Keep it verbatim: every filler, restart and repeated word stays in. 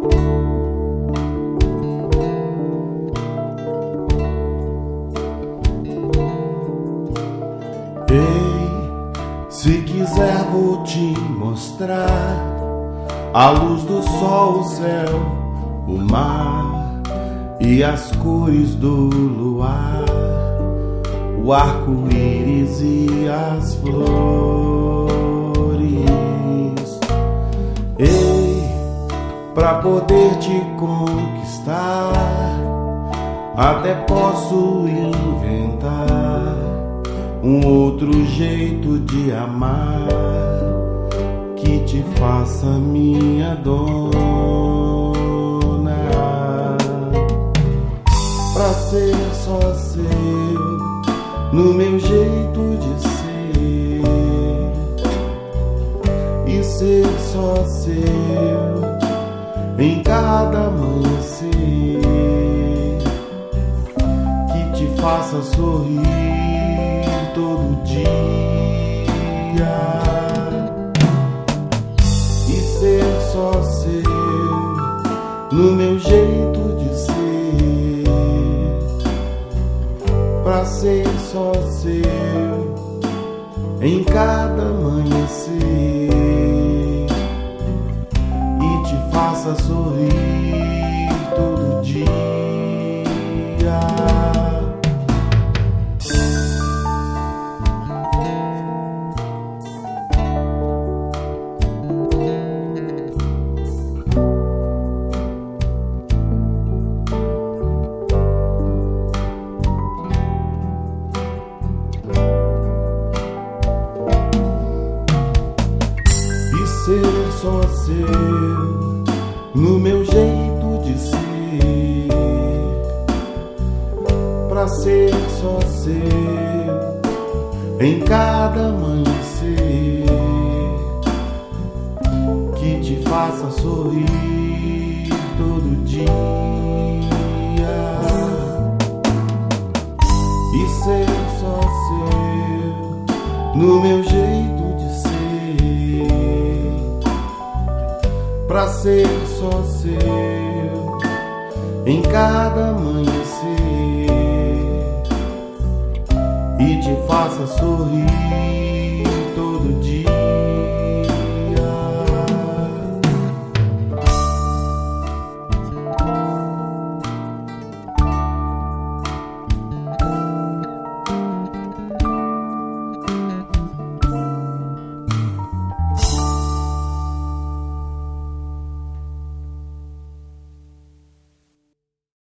Se quiser vou te mostrar a luz do sol, o céu, o mar e as cores do luar, o arco-íris e as flores. Ei, pra poder te conquistar, até posso inventar um outro jeito de amar que te faça minha dona, pra ser só seu no meu jeito de ser e ser só seu em cada amanhecer, que te faça sorrir todo dia e ser só seu no meu jeito de ser, pra ser só seu em cada amanhecer, e te faça sorrir todo dia. Ser só seu no meu jeito de ser, pra ser só seu em cada amanhecer, que te faça sorrir todo dia e ser só seu no meu jeito pra ser só seu em cada amanhecer, e te faça sorrir